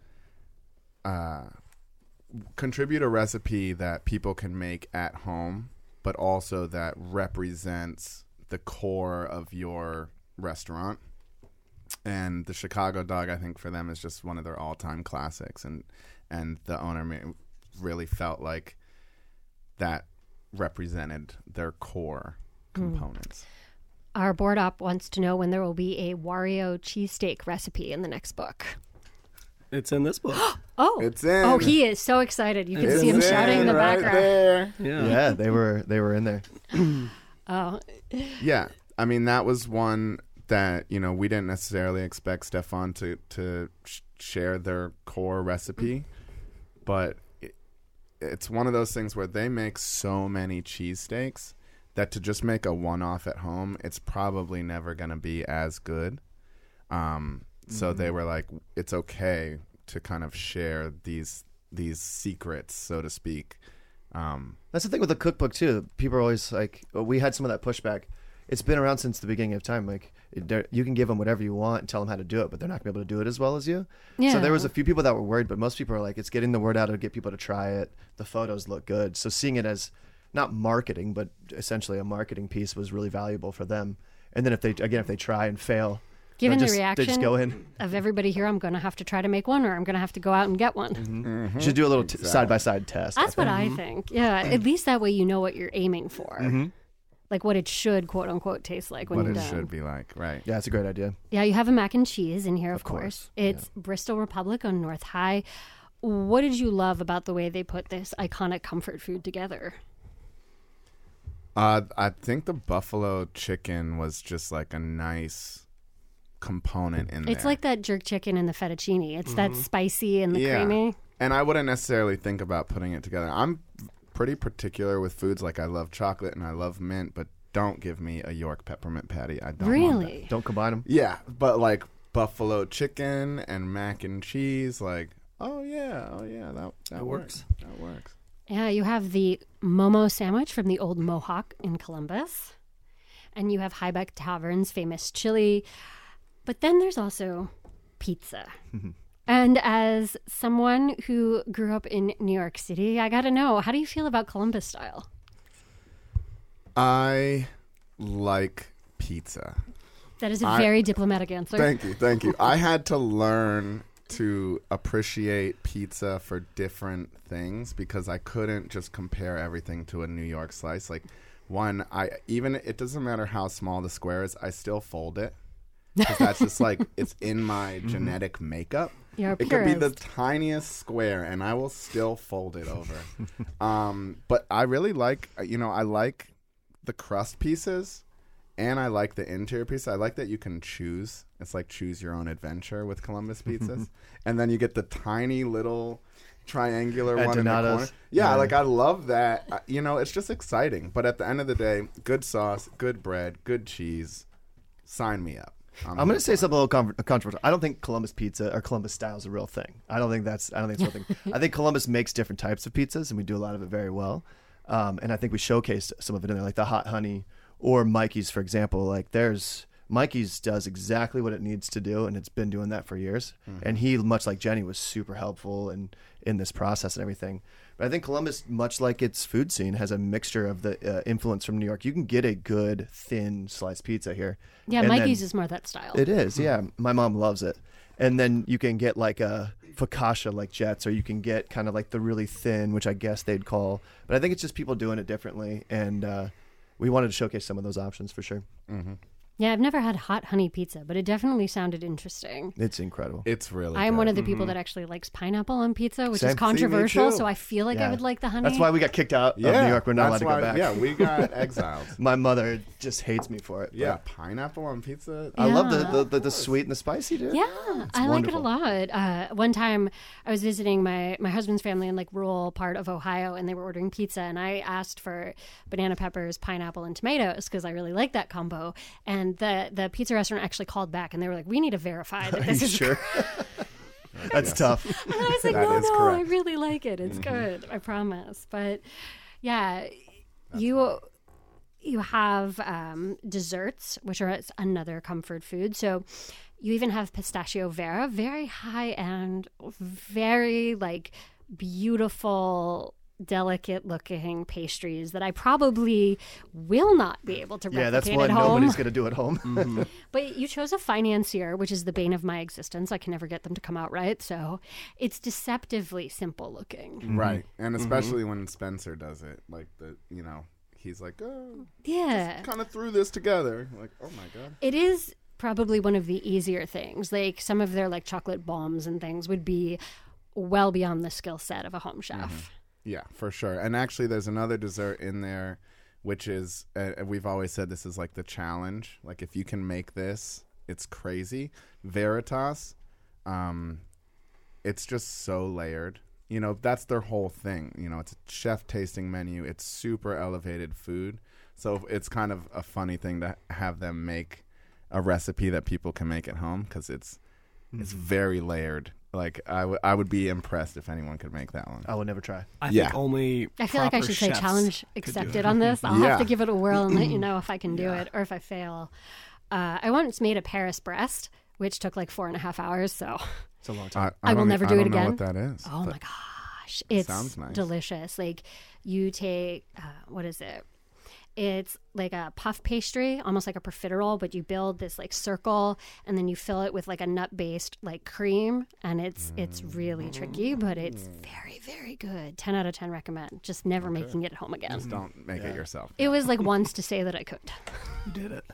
Speaker 2: contribute a recipe that people can make at home, but also that represents the core of your restaurant. And the Chicago dog, I think, for them is just one of their all-time classics, and the owner really felt like that represented their core components.
Speaker 1: Our board op wants to know when there will be a Wario cheesesteak recipe in the next book.
Speaker 4: It's in this book.
Speaker 1: Oh,
Speaker 2: It's in.
Speaker 1: Oh, he is so excited. You can
Speaker 2: It's
Speaker 1: see him
Speaker 2: in
Speaker 1: shouting in the
Speaker 2: right
Speaker 1: background.
Speaker 2: there.
Speaker 3: Yeah, they were in there.
Speaker 1: Oh,
Speaker 2: Yeah, I mean, that was one that, you know, we didn't necessarily expect Stefan to share their core recipe, but it's one of those things where they make so many cheesesteaks that to just make a one-off at home, it's probably never going to be as good. So they were like, it's okay to kind of share these secrets, so to speak.
Speaker 3: That's the thing with the cookbook too. People are always like, we had some of that pushback. It's been around since the beginning of time. Like, you can give them whatever you want and tell them how to do it, but they're not going to be able to do it as well as you.
Speaker 1: yeah.
Speaker 3: So there was a few people that were worried, but most people are like, it's getting the word out to get people to try it. The photos look good. So seeing it as not marketing, but essentially a marketing piece was really valuable for them. And then if they try and fail,
Speaker 1: Given
Speaker 3: they
Speaker 1: the
Speaker 3: just
Speaker 1: reaction
Speaker 3: go in.
Speaker 1: of everybody here, I'm going to have to try to make one, or I'm going to have to go out and get one.
Speaker 3: You should do a little side-by-side test.
Speaker 1: That's what I think. Yeah, at least that way you know what you're aiming for. Like what it should, quote unquote, taste like when
Speaker 2: What
Speaker 1: you're
Speaker 2: it
Speaker 1: done.
Speaker 2: should be like, right?
Speaker 3: Yeah, it's a great idea.
Speaker 1: Yeah, you have a mac and cheese in here, of
Speaker 3: course,
Speaker 1: course. It's Bristol Republic on North High. What did you love about the way they put this iconic comfort food together?
Speaker 2: I think the buffalo chicken was just like a nice component in there.
Speaker 1: It's like that jerk chicken and the fettuccine. It's that spicy and the creamy.
Speaker 2: And I wouldn't necessarily think about putting it together. I'm pretty particular with foods. Like, I love chocolate and I love mint, but don't give me a York peppermint patty. I don't want that.
Speaker 1: Really?
Speaker 3: Don't combine them.
Speaker 2: Yeah, but like buffalo chicken and mac and cheese, like, oh yeah, that
Speaker 4: works.
Speaker 2: That works.
Speaker 1: Yeah, you have the Momo sandwich from the old Mohawk in Columbus. And you have Hybeck Tavern's famous chili. But then there's also pizza. And as someone who grew up in New York City, I got to know, how do you feel about Columbus style?
Speaker 2: I like pizza.
Speaker 1: That is a very diplomatic answer.
Speaker 2: Thank you. I had to learn to appreciate pizza for different things because I couldn't just compare everything to a New York slice. Like, it doesn't matter how small the square is, I still fold it. Because that's just like, it's in my genetic makeup.
Speaker 1: You're a
Speaker 2: It could be the
Speaker 1: purist.
Speaker 2: tiniest square and I will still fold it over. But I really like, I like the crust pieces and I like the interior piece. I like that you can choose. It's like choose your own adventure with Columbus pizzas. And then you get the tiny little triangular
Speaker 3: At
Speaker 2: one in the
Speaker 3: Donato's.
Speaker 2: corner. Yeah,
Speaker 3: Yeah.
Speaker 2: like I love that. It's just exciting. But at the end of the day, good sauce, good bread, good cheese. Sign me up.
Speaker 3: I'm going to say something a little controversial. I don't think Columbus pizza or Columbus style is a real thing. I don't think it's a real thing. I think Columbus makes different types of pizzas, and we do a lot of it very well. And I think we showcased some of it in there, like the hot honey or Mikey's, for example. Like Mikey's does exactly what it needs to do, and it's been doing that for years. And he, much like Jenny, was super helpful in this process and everything. But I think Columbus, much like its food scene, has a mixture of the influence from New York. You can get a good, thin sliced pizza here.
Speaker 1: Yeah,
Speaker 3: And
Speaker 1: Mikey's
Speaker 3: then-
Speaker 1: is more that style.
Speaker 3: It is, yeah. My mom loves it. And then you can get like a focaccia like Jets, or you can get kind of like the really thin, which I guess they'd call. But I think it's just people doing it differently. And we wanted to showcase some of those options for sure.
Speaker 1: Yeah, I've never had hot honey pizza, but it definitely sounded interesting.
Speaker 3: It's incredible.
Speaker 2: It's really
Speaker 1: I am
Speaker 2: good.
Speaker 1: one of the people that actually likes pineapple on pizza, which
Speaker 3: Same.
Speaker 1: is controversial,
Speaker 2: too.
Speaker 1: so I feel like I
Speaker 3: Yeah.
Speaker 1: would like the honey.
Speaker 3: That's why we got kicked out of New York. We're not allowed
Speaker 2: that's
Speaker 3: to go
Speaker 2: why-
Speaker 3: back.
Speaker 2: Yeah, we got exiled.
Speaker 3: My mother just hates me for it. but
Speaker 2: Yeah, pineapple on pizza.
Speaker 3: I love
Speaker 1: Yeah.
Speaker 3: the sweet and the spicy, dude.
Speaker 1: Yeah, I
Speaker 3: wonderful.
Speaker 1: like it a lot. One time I was visiting my husband's family in like rural part of Ohio, and they were ordering pizza, and I asked for banana peppers, pineapple, and tomatoes because I really like that combo. And the pizza restaurant actually called back, and they were like, "We need to verify that
Speaker 3: Are
Speaker 1: this
Speaker 3: you
Speaker 1: is."
Speaker 3: sure? That's tough.
Speaker 1: And I was like,
Speaker 2: That
Speaker 1: "No,
Speaker 2: is
Speaker 1: no,
Speaker 2: correct.
Speaker 1: I really like it. It's good. I promise." But yeah, you have desserts, which are another comfort food. So you even have pistachio vera, very high end, very like beautiful, delicate looking pastries that I probably will not be able to replicate
Speaker 3: Yeah, that's one
Speaker 1: at home.
Speaker 3: nobody's going to do at home.
Speaker 1: But you chose a financier, which is the bane of my existence. I can never get them to come out right. So it's deceptively simple looking.
Speaker 2: Right, and especially when Spencer does it, like he's like, oh,
Speaker 1: Yeah.
Speaker 2: kind of threw this together. Like, oh my god.
Speaker 1: It is probably one of the easier things. Like some of their like chocolate bombs and things would be well beyond the skill set of a home chef.
Speaker 2: Yeah, for sure. And actually, there's another dessert in there, which is we've always said this is like the challenge. Like if you can make this, it's crazy. Veritas, it's just so layered. That's their whole thing. It's a chef tasting menu. It's super elevated food. So it's kind of a funny thing to have them make a recipe that people can make at home because it's very layered. Like I would be impressed if anyone could make that one.
Speaker 3: I would never try.
Speaker 4: I
Speaker 2: Yeah.
Speaker 4: think only
Speaker 1: I feel like I
Speaker 4: proper
Speaker 1: should say
Speaker 4: chefs
Speaker 1: challenge
Speaker 4: could do
Speaker 1: accepted
Speaker 4: it.
Speaker 1: on this. I'll
Speaker 2: Yeah.
Speaker 1: have to give it a whirl and let you know if I can do it or if I fail. I once made a Paris Brest, which took like 4.5 hours. So,
Speaker 3: It's a long time.
Speaker 1: I will
Speaker 2: don't-
Speaker 1: never
Speaker 2: I
Speaker 1: do it
Speaker 2: don't know
Speaker 1: again.
Speaker 2: what that is.
Speaker 1: oh
Speaker 2: but-
Speaker 1: my gosh, it's
Speaker 2: sounds nice.
Speaker 1: delicious. Like you take, what is it? It's like a puff pastry, almost like a profiterole, but you build this like circle and then you fill it with like a nut-based like cream, and it's really tricky, but it's very, very good. 10 out of 10 recommend. Just never making it at home again.
Speaker 2: Just don't make it yourself.
Speaker 1: It was like once to say that I could.
Speaker 4: You did it.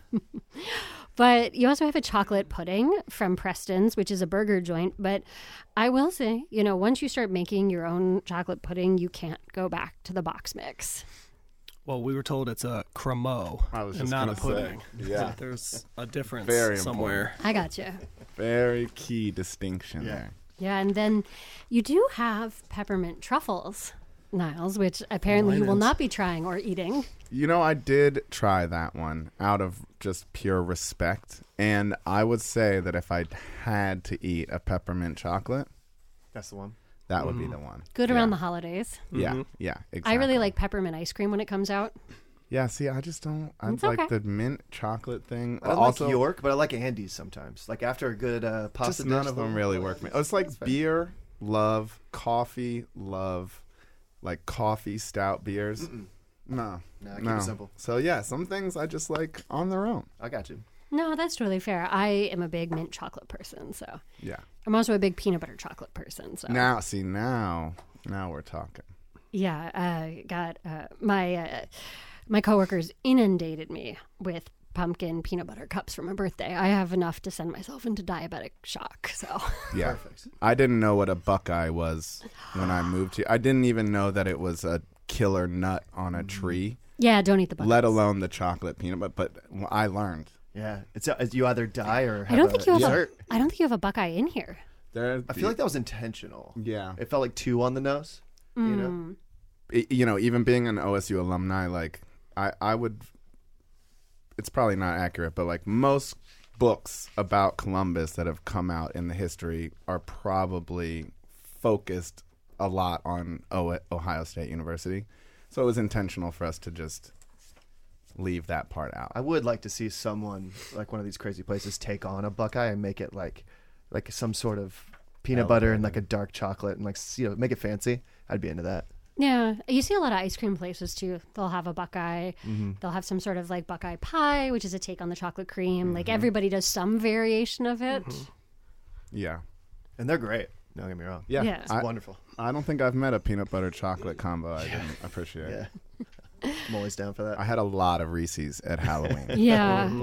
Speaker 1: But you also have a chocolate pudding from Preston's, which is a burger joint. But I will say, once you start making your own chocolate pudding, you can't go back to the box mix.
Speaker 4: Well, we were told it's a cremo
Speaker 2: I was
Speaker 4: and
Speaker 2: just
Speaker 4: not a
Speaker 2: gonna say,
Speaker 4: pudding.
Speaker 2: yeah.
Speaker 4: So there's a difference
Speaker 2: Very
Speaker 4: somewhere.
Speaker 1: I got you.
Speaker 2: Very key distinction
Speaker 3: Yeah.
Speaker 2: there.
Speaker 1: Yeah, and then you do have peppermint truffles, Niles, which apparently you will
Speaker 4: Linens.
Speaker 1: not be trying or eating.
Speaker 2: I did try that one out of just pure respect. And I would say that if I had to eat a peppermint chocolate,
Speaker 3: That's the one.
Speaker 2: that would be the one.
Speaker 1: Good
Speaker 2: Yeah.
Speaker 1: around the holidays.
Speaker 2: Yeah, yeah, exactly.
Speaker 1: I really like peppermint ice cream when it comes out.
Speaker 2: Yeah, see, I just don't. I
Speaker 1: It's
Speaker 2: like
Speaker 1: okay.
Speaker 2: the mint chocolate thing.
Speaker 3: I don't
Speaker 2: also,
Speaker 3: like York, but I like Andes sometimes. Like after a good pasta
Speaker 2: just
Speaker 3: dish,
Speaker 2: none of them really work. It's like
Speaker 3: That's fine.
Speaker 2: beer, love, coffee, love, like coffee stout beers. No,
Speaker 3: Nah, keep it simple.
Speaker 2: So yeah, some things I just like on their own.
Speaker 3: I got you.
Speaker 1: No, that's totally fair. I am a big mint chocolate person, so
Speaker 2: Yeah.
Speaker 1: I'm also a big peanut butter chocolate person. So
Speaker 2: Now we're talking.
Speaker 1: yeah, I got my coworkers inundated me with pumpkin peanut butter cups for my birthday. I have enough to send myself into diabetic shock. So
Speaker 2: Yeah.
Speaker 3: Perfect.
Speaker 2: I didn't know what a Buckeye was when I moved here. I didn't even know that it was a killer nut on a tree,
Speaker 1: yeah, don't eat the butter.
Speaker 2: let alone the chocolate peanut butter. But I learned.
Speaker 3: Yeah, it's you either die or have
Speaker 1: I don't
Speaker 3: a
Speaker 1: think you have
Speaker 3: dessert.
Speaker 1: I don't think you have a Buckeye in here.
Speaker 3: I feel like that was intentional.
Speaker 2: Yeah.
Speaker 3: It felt like 2 on the nose. You know,
Speaker 2: Even being an OSU alumni, like I would. It's probably not accurate, but like most books about Columbus that have come out in the history are probably focused a lot on Ohio State University. So it was intentional for us to just leave that part out.
Speaker 3: I would like to see someone like one of these crazy places take on a Buckeye and make it like some sort of peanut butter and like a dark chocolate and make it fancy. I'd be into that.
Speaker 1: Yeah, you see a lot of ice cream places too. They'll have a Buckeye. They'll have some sort of like Buckeye pie, which is a take on the chocolate cream. Like everybody does some variation of it.
Speaker 2: Yeah.
Speaker 3: And they're great. Don't get me wrong.
Speaker 2: Yeah.
Speaker 1: Yeah.
Speaker 3: It's wonderful.
Speaker 2: I don't think I've met a peanut butter chocolate combo I didn't appreciate.
Speaker 3: Yeah. I'm always down for that.
Speaker 2: I had a lot of Reese's at Halloween.
Speaker 1: Yeah.
Speaker 2: Oh, boy.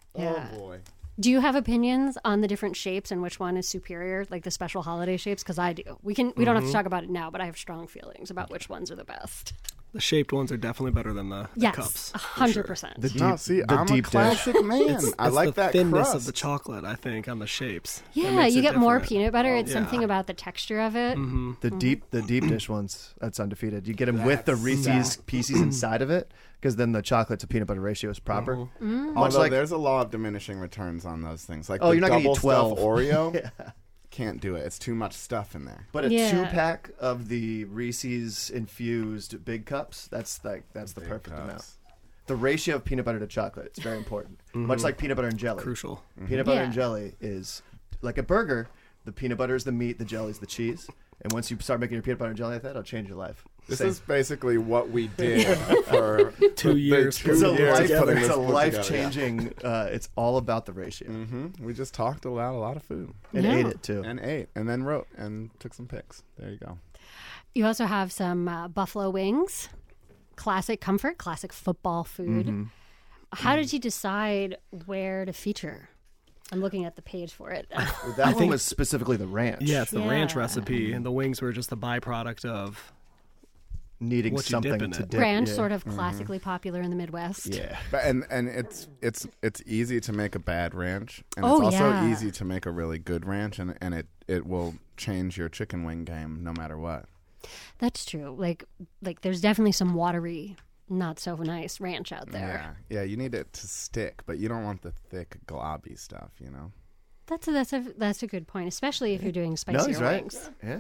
Speaker 1: Yeah.
Speaker 2: Oh boy.
Speaker 1: Do you have opinions on the different shapes and which one is superior, like the special holiday shapes? Because I do. We don't have to talk about it now, but I have strong feelings about which ones are the best.
Speaker 4: The shaped ones are definitely better than the
Speaker 1: Yes,
Speaker 4: cups.
Speaker 1: 100%.
Speaker 2: I'm a
Speaker 3: deep
Speaker 2: classic man. I
Speaker 4: It's
Speaker 2: like
Speaker 4: the
Speaker 2: that
Speaker 4: thinness
Speaker 2: crust.
Speaker 4: of the chocolate, I think, on the shapes. That
Speaker 1: Yeah,
Speaker 4: makes
Speaker 1: you
Speaker 4: it
Speaker 1: get more
Speaker 4: different.
Speaker 1: peanut butter. It's
Speaker 4: Yeah.
Speaker 1: something about the texture of it.
Speaker 3: The deep dish ones, that's undefeated. You get them with the Reese's pieces inside of it, because then the chocolate to peanut butter ratio is proper. Much
Speaker 2: Although
Speaker 3: like
Speaker 2: there's a law of diminishing returns on those things. Like
Speaker 3: Oh,
Speaker 2: the
Speaker 3: you're not gonna
Speaker 2: double
Speaker 3: eat 12.
Speaker 2: stuff Oreo, can't do it. It's too much stuff in there.
Speaker 3: but a
Speaker 1: Yeah.
Speaker 3: 2-pack of the Reese's infused big cups, that's the perfect
Speaker 2: cups.
Speaker 3: amount. The ratio of peanut butter to chocolate, it's very important. Much like peanut butter and jelly.
Speaker 4: Crucial.
Speaker 3: Peanut butter
Speaker 1: Yeah.
Speaker 3: and jelly is like a burger. The peanut butter is the meat, the jelly is the cheese. And once you start making your peanut butter and jelly like that, it'll change your life.
Speaker 2: This
Speaker 3: Same.
Speaker 2: is basically what we did for
Speaker 4: 2 years.
Speaker 2: The 2
Speaker 3: It's a
Speaker 2: years
Speaker 3: life,
Speaker 2: putting
Speaker 3: it's
Speaker 2: this
Speaker 3: a
Speaker 2: book
Speaker 3: life-changing. It's all about the ratio,
Speaker 2: We just talked about a lot of food
Speaker 3: and
Speaker 1: Yeah.
Speaker 3: ate it too.
Speaker 2: and ate, and then wrote and took some pics. There you go.
Speaker 1: You also have some buffalo wings, classic comfort, classic football food. How did you decide where to feature? I'm looking at the page for it.
Speaker 3: That one was specifically the ranch.
Speaker 4: Yeah, it's the ranch
Speaker 1: Yeah.
Speaker 4: recipe, and the wings were just a byproduct of.
Speaker 3: needing
Speaker 4: What you dip
Speaker 3: something
Speaker 4: in
Speaker 3: to
Speaker 4: it.
Speaker 3: dip.
Speaker 1: Ranch,
Speaker 3: yeah.
Speaker 1: sort of classically popular in the Midwest.
Speaker 3: Yeah.
Speaker 2: But and it's easy to make a bad ranch, and
Speaker 1: Oh,
Speaker 2: it's also
Speaker 1: yeah.
Speaker 2: easy to make a really good ranch, and it will change your chicken wing game no matter what.
Speaker 1: That's true. Like there's definitely some watery, not so nice ranch out there.
Speaker 2: Yeah, you need it to stick, but you don't want the thick globby stuff, you know.
Speaker 1: That's a good point, especially if you're doing spicier
Speaker 3: No, he's right.
Speaker 1: wings.
Speaker 3: Yeah.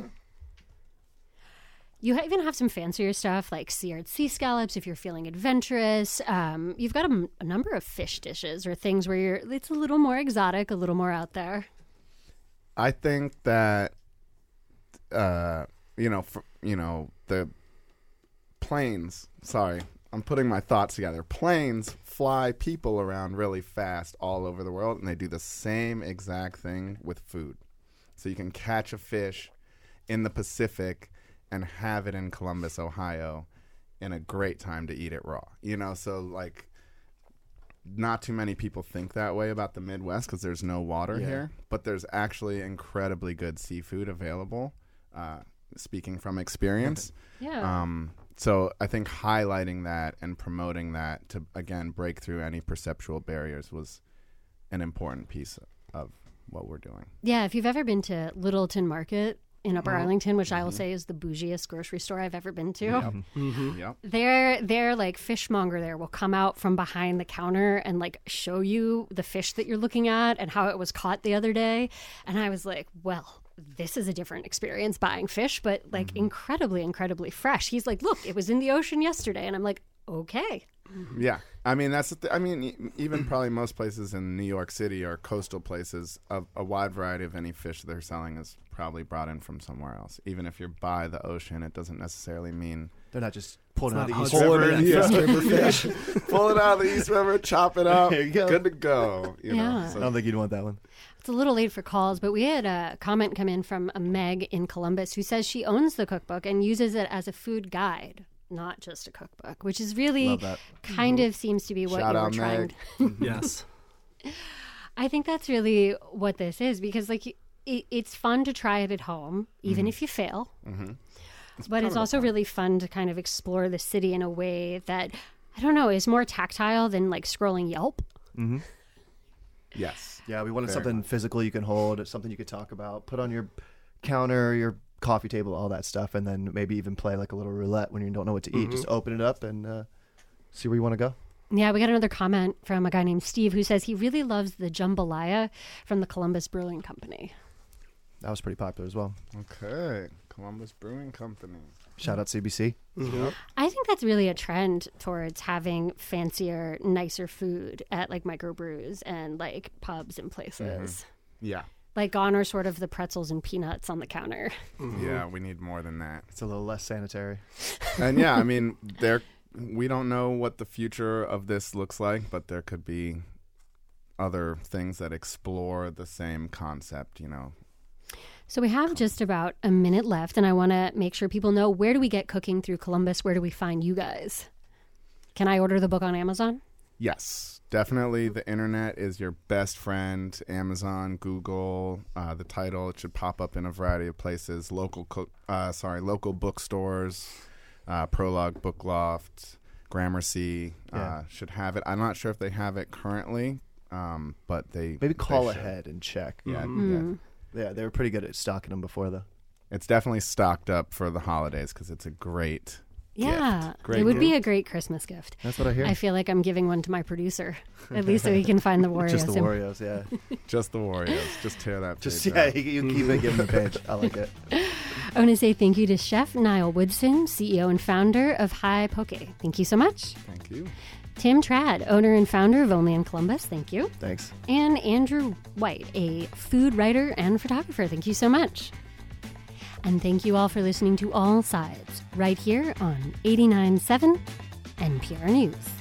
Speaker 1: You even have some fancier stuff like seared sea scallops if you're feeling adventurous. You've got a number of fish dishes or things where it's a little more exotic, a little more out there.
Speaker 2: I think that the planes. Sorry, I'm putting my thoughts together. Planes fly people around really fast all over the world, and they do the same exact thing with food. So you can catch a fish in the Pacific and have it in Columbus, Ohio, in a great time to eat it raw. You know, so like, not too many people think that way about the Midwest because there's no water here, but there's actually incredibly good seafood available. Speaking from experience.
Speaker 1: Yeah.
Speaker 2: So I think highlighting that and promoting that to, again, break through any perceptual barriers was an important piece of what we're doing.
Speaker 1: Yeah, if you've ever been to Littleton Market in Upper Arlington, which I will say is the bougiest grocery store I've ever been to.
Speaker 2: Yep.
Speaker 1: Their like fishmonger there will come out from behind the counter and like show you the fish that you're looking at and how it was caught the other day. And I was like, well, this is a different experience buying fish, but like incredibly, incredibly fresh. He's like, look, it was in the ocean yesterday. And I'm like, okay.
Speaker 2: Yeah. I mean, that's the I mean, even probably most places in New York City or coastal places, a wide variety of any fish they're selling is probably brought in from somewhere else. Even if you're by the ocean, it doesn't necessarily mean
Speaker 3: They're not just pulling out
Speaker 4: It's
Speaker 3: the
Speaker 4: not
Speaker 3: East
Speaker 4: Hudson
Speaker 3: River.
Speaker 4: River,
Speaker 2: Yeah.
Speaker 4: East River fish.
Speaker 2: pull it out of the East River, chop it up,
Speaker 3: There you go.
Speaker 2: good to go. You know?
Speaker 1: Yeah.
Speaker 3: I
Speaker 2: So
Speaker 3: don't think you'd want that one.
Speaker 1: It's a little late for calls, but we had a comment come in from a Meg in Columbus who says she owns the cookbook and uses it as a food guide, not just a cookbook, which is really
Speaker 3: Love that.
Speaker 1: kind of seems to be what
Speaker 2: Shout
Speaker 1: you were
Speaker 2: out,
Speaker 1: trying.
Speaker 2: Meg.
Speaker 4: Yes.
Speaker 1: I think that's really what this is because like it's fun to try it at home, even if you fail. But it's also really fun to kind of explore the city in a way that, I don't know, is more tactile than like scrolling Yelp.
Speaker 2: Yes.
Speaker 3: Yeah, we wanted
Speaker 2: Very
Speaker 3: something physical you can hold, something you could talk about, put on your counter, your coffee table, all that stuff, and then maybe even play like a little roulette when you don't know what to eat. Just open it up and see where you want to go.
Speaker 1: Yeah, we got another comment from a guy named Steve who says he really loves the jambalaya from the Columbus Brewing Company.
Speaker 3: That was pretty popular as well.
Speaker 2: Okay. Columbus Brewing Company.
Speaker 3: Shout out CBC.
Speaker 1: I think that's really a trend towards having fancier, nicer food at like microbrews and like pubs and places.
Speaker 2: Yeah.
Speaker 1: Like gone are sort of the pretzels and peanuts on the counter.
Speaker 2: Yeah, we need more than that.
Speaker 3: It's a little less sanitary.
Speaker 2: And yeah, I mean, we don't know what the future of this looks like, but there could be other things that explore the same concept, you know.
Speaker 1: So we have just about a minute left, and I want to make sure people know, where do we get Cooking Through Columbus? Where do we find you guys? Can I order the book on Amazon?
Speaker 2: Yes, definitely. The internet is your best friend. Amazon, Google, the title, it should pop up in a variety of places. Local bookstores, Prologue, Book Loft, Gramercy should have it. I'm not sure if they have it currently, but they
Speaker 3: maybe call
Speaker 2: they should.
Speaker 3: ahead and check.
Speaker 2: Yeah,
Speaker 3: Yeah, they were pretty good at stocking them before, though.
Speaker 2: It's definitely stocked up for the holidays because it's a great
Speaker 1: Yeah,
Speaker 2: gift. Great
Speaker 1: it would be
Speaker 2: gift.
Speaker 1: a great Christmas gift.
Speaker 3: That's what I hear.
Speaker 1: I feel like I'm giving one to my producer, at least so he can find the Wareos.
Speaker 3: Just the Wareos, yeah.
Speaker 2: Just the Wareos. Just tear that
Speaker 3: Just
Speaker 2: page
Speaker 3: yeah,
Speaker 2: out.
Speaker 3: you keep it, give them the page. I like it.
Speaker 1: I want to say thank you to Chef Niall Woodson, CEO and founder of Hi Poke. Thank you so much.
Speaker 2: Thank you.
Speaker 1: Tim Trad, owner and founder of Only in Columbus. Thank you.
Speaker 3: Thanks.
Speaker 1: And Andrew White, a food writer and photographer. Thank you so much. And thank you all for listening to All Sides right here on 89.7 NPR News.